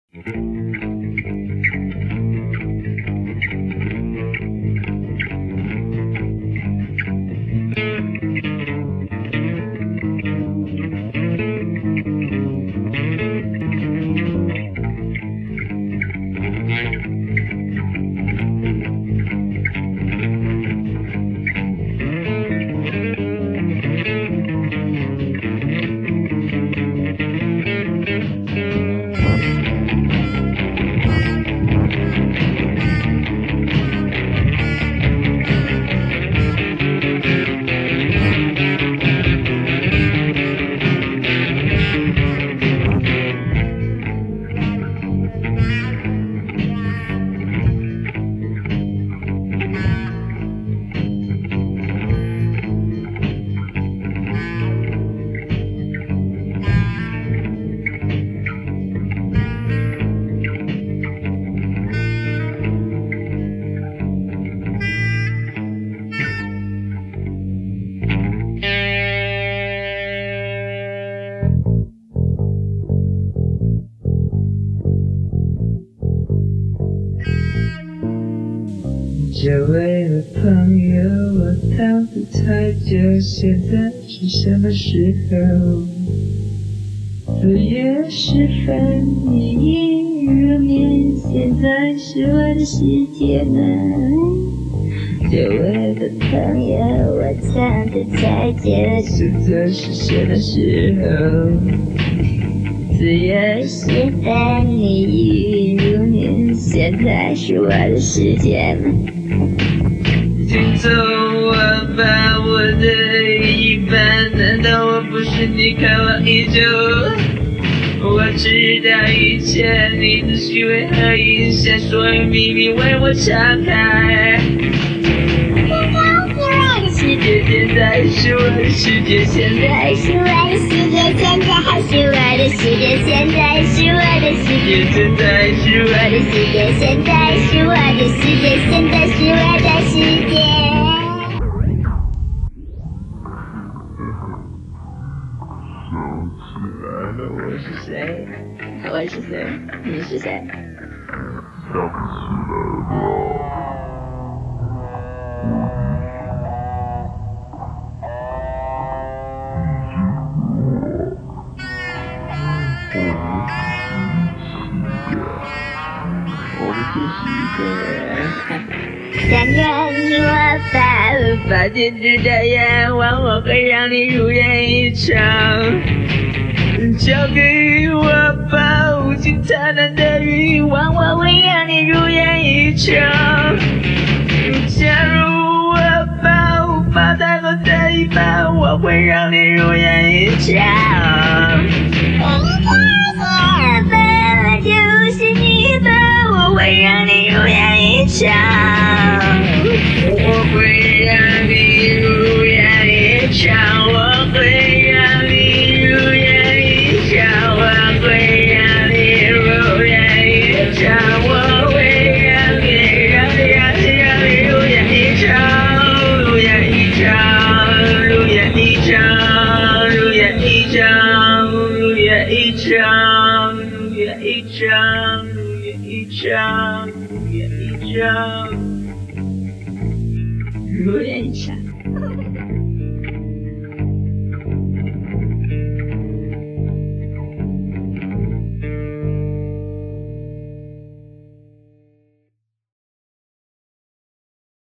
这位的朋友，我躺着太久，现在是什么时候？4月10分，你已入眠，现在是我的世界门。这位的朋友，我躺着太久，现在是什么时候？4月10分，你已入眠，现在是我的世界门。请从我把我的一半，难道我不是你渴望已久？我知道一切，你的虚伪和影响，所有秘密为我敞开。世界现在是我的世界，现在是我的世界，现在还是我的世界，现在是我的世界，现在是我的世界，现在是我的世界，现在是我的世界。我是谁？我是谁？你是谁？想不起来了。但愿我把坚持的愿望，我会让你如愿以偿。交给我吧，无尽灿烂的欲望，我会让你如愿以偿。假如我把无法带走的一半，我会让你如愿以偿。就是你的，我会让你如愿以偿。我会让你如愿以偿，我会让你如愿以偿，我会让你如愿以偿，我会让你如愿以偿，如愿以偿，如愿以偿，如愿以偿，如愿以偿，如愿以偿，如愿以偿，如愿以偿，如愿以偿。